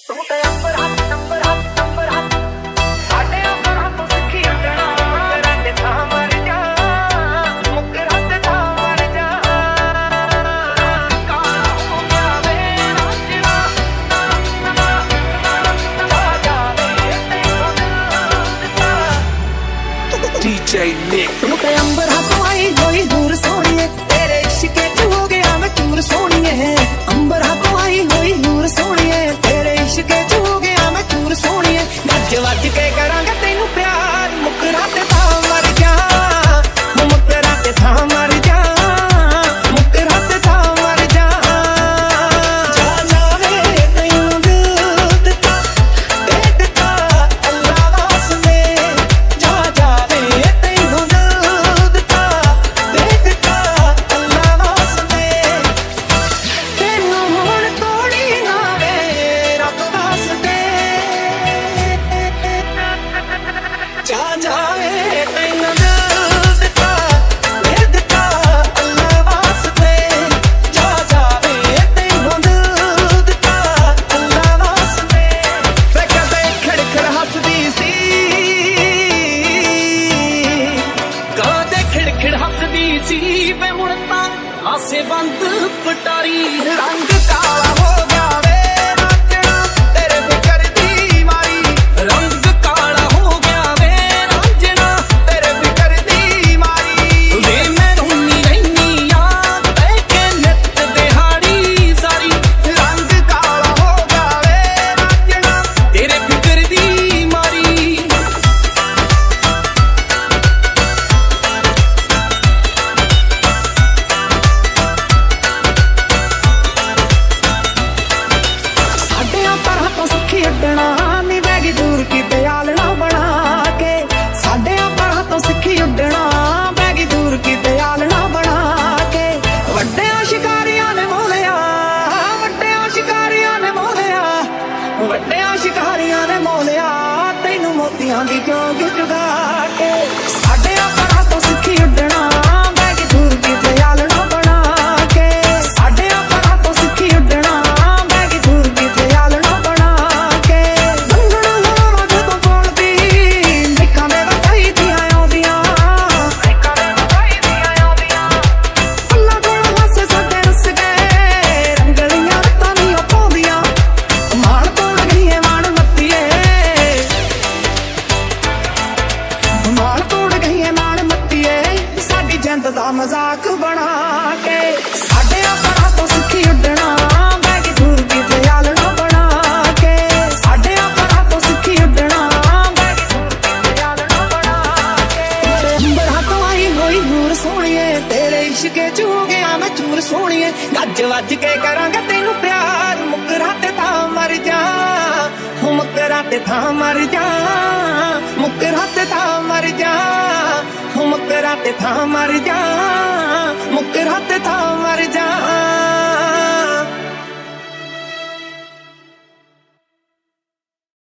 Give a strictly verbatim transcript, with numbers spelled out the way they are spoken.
ਤੂੰ ਤੇ ਅੰਬਰ ਹੱਥ ਅੰਬਰ ਹੱਥ ਅੰਬਰ ਹੱਥ ਸਾਡੇ ਅੰਬਰ ਹੱਥ ਸਿੱਖੀ ਉੱਡਣਾ ਮੁੱਕਰਾਂ ਤੇ ਥਾਂ ਮਰ ਜਾ ਮੁੱਕਰਾਂ ਤੇ ਥਾਂ ਮਰ ਜਾ ਕਾਲਾ ਹੋ ਗਿਆ ਵੇ ਰਾਜਣਾ ਜਾ ਜਾਵੇ ਤੈਨੂੰ ਦਿੱਤਾ ਡੀ ਜੇ Nick ਤੂੰ ਤੇ ਅੰਬਰ ਹੱਥ ਆਈ ਹੋਈ ਦੂਰ ਸੋਹਣੀਏ ਤੇਰੇ ਇਸ਼ਕੇ ਚ ਹੋ ਗਿਆ ਮੈਂ ਚੂਰ ਸੋਹਣੀਏ ਅੰਬਰ ਹੱਥ ਆਈ ਹੋਈ ਦੂਰ ਸੋਹਣੀਏ ਤੇਰੇ ਇਸ਼ਕੇ ਚ ਹੋ ਗਿਆ ਮੈਂ ਚੂਰ ਸੋਹਣੀਏ ਗੱਜ ਵੱਜ ਕੇ ਕਰਾਂਗਾ ਤੈਨੂੰ ਪਿਆਰ ਮੁੱਕਰਾਂ ਤੇ ਥਾਂ ਮਰ ਜਾ ਮੁੱਕਰਾਂ ਤੇ ਥਾਂ ਮਰ ਜਾ ਮੁੱਕਰਾਂ ਤੇ ਥਾਂ ਮਰ ਜਾ ਜਾ ਜਾਵੇ ਤੈਨੂੰ ਦਿਲ ਦਿੱਤਾ ਦੇ ਦਿੱਤਾ ਅੱਲਾ ਵਾਸਤੇ ਜਾ ਜਾਵੇ ਤੈਨੂੰ ਦਿਲ ਦਿੱਤਾ ਦੇ ਦਿੱਤਾ ਅੱਲਾ ਵਾਸਤੇ ਤੈਨੂੰ ਹੁਣ ਤੋੜੀ ਨਾ ਵੇ ਰੱਬ ਵਾਸਤੇ ਜਾ ਜਾਵੇ ਤੈਨੂੰ ਦਿਲ ਦਿੱਤਾ ਦੇ ਦਿੱਤਾ ਅੱਲਾ ਵਾਸਤੇ ਜਾ ਜਾਵੇ ਤੈਨੂੰ ਦਿਲ ਦਿੱਤਾ ਅੱਲਾ ਵਾਸਤੇ ਵੇ ਕਦੇ ਖੜਖੜ ਹੱਸਦੀ ਸੀ ਕਦੇ ਖੜਖੜ ਹੱਸਦੀ ਸੀ ਵੇ ਹੁਣ ਤਾਂ ਹਾਸੇ ਬੰਦ ਪਟਾਰੀ ਰੰਗ ਕਾਲਾ ਹੋ ਗਿਆ ਵੇ ਰਾਂਝਣਾ ਤੇਰੇ ਫਿਕਰ ਦੀ ਮਾਰੀ ਰੰਗ ਕਾਲਾ ਹੋ ਗਿਆ ਵੇ ਰਾਂਝਣਾ ਤੇਰੇ ਫਿਕਰ ਦੀ ਮਾਰੀ ਵੇ ਮੈਂ ਰੋਂਦੀ ਰਹਿਨੀ ਆ ਬਹਿ ਕੇ ਨਿੱਤ ਦਿਹਾੜੀ ਸਾਰੀ ਰੰਗ ਕਾਲਾ ਹੋ ਗਿਆ ਵੇ ਰਾਂਝਣਾ ਤੇਰੇ ਫਿਕਰ ਦੀ ਮਾਰੀ ਸਾਡਿਆਂ ਪਰਾਂ ਤੋਂ ਸਿੱਖੀ ਉੱਡਣਾ ਨੀ ਬੈਗੀ ਦੂਰ ਕਿਤੇ ਆਲਣਾ ਬਣਾ ਕੇ ਸਾਡਿਆਂ ਪਰਾਂ ਤੋਂ ਸਿੱਖੀ ਉੱਡਣਾ ਬੈਗੀ ਦੂਰ ਕਿਤੇ ਆਲਣਾ ਬਣਾ ਕੇ ਵੱਡਿਆਂ ਸ਼ਿਕਾਰੀਆਂ ਨੇ ਮੋਲਿਆ ਵੱਡਿਆਂ ਸ਼ਿਕਾਰੀਆਂ ਨੇ ਮੋਲਿਆ ਵੱਡਿਆਂ ਸ਼ਿਕਾਰੀਆਂ ਨੇ ਮੋਲਿਆ ਤੈਨੂੰ ਮੋਤੀਆਂ ਦੀ ਚੋਗ ਚੁਗਾ ਕੇ ਸਾਡਿਆਂ ਪਰਾਂ ਤੋਂ ਸਿੱਖੀ ਉੱਡਣਾ ਬੈਗੀ ਦੂਰ ਕਿਤੇ ਆਲਣਾ ਬਣਾ ਕੇ ਸਾਡਿਆਂ ਪਰਾਂ ਤੋਂ ਸਿੱਖੀ ਉੱਡਣਾ ਬੈਗੀ ਦੂਰ ਕਿਤੇ ਆਲਣਾ ਬਣਾ ਕੇ ਗੰਗਣਾ ਹਵਾ ਜਦੋਂ ਬੋਲਦੀ ਮਿੱਕਾਂ ਦੇ ਵਕਾਈ ਦੀਆਂ ਆਉਂਦੀਆਂ ਮਿੱਕਾਂ ਦੇ ਵਕਾਈ ਦੀਆਂ ਆਉਂਦੀਆਂ ਅੱਲਾ ਕੋਲ ਹਾਸੇ ਸਾਡੇ ਰੁੱਸ ਗਏ ਰੰਗਲੀਆਂ ਰਤਾਂ ਨੀ ਉਹ ਪਾਉਂਦੀਆਂ ਮਾਣ ਤੋੜ ਗਈਏ ਮਾਣ ਮੱਤੀਏ ਮਾਣ ਤੋੜ ਗਈਏ ਮਾਣ ਮੱਤੀਏ ਸਾਡੀ ਜਿੰਦ ਦਾ ਮਜ਼ਾਕ ਬਣਾ ਕੇ ਸਾਡੇ ਪਰਾਂ ਤੋਂ ਸਿੱਖੀ ਉੱਡਣਾ ਬੈਗੀ ਦੂਰ ਕਿਤੇ ਆਲਣਾ ਬਣਾ ਕੇ ਸਾਡੇ ਪਰਾਂ ਤੋਂ ਸਿੱਖੀ ਉੱਡਣਾ ਬੈਗੀ ਦੂਰ ਕਿਤੇ ਆਲਣਾ ਬਣਾ ਕੇ ਅੰਬਰ ਹੱਥੋਂ ਆਈ ਹੋਈ ਨੂਰ ਸੋਹਣੀਏ ਤੇਰੇ ਇਸ਼ਕੇ ਚ ਹੋ ਗਿਆ ਮੈਂ ਚੂਰ ਸੋਹਣੀਏ ਗੱਜ ਵੱਜ ਕੇ ਕਰਾਂਗਾ ਤੈਨੂੰ ਪਿਆਰ ਮੁੱਕਰਾਂ ਤੇ ਥਾਂ ਮਰ ਜਾ ਮੁੱਕਰਾਂ ਤੇ ਥਾਂ ਮਰ ਜਾ ਮੁੱਕਰਾਂ ਤੇ ਥਾਂ ਮਰ ਜਾ ਮੁੱਕਰਾਂ ਤੇ ਥਾਂ ਮਰ ਜਾ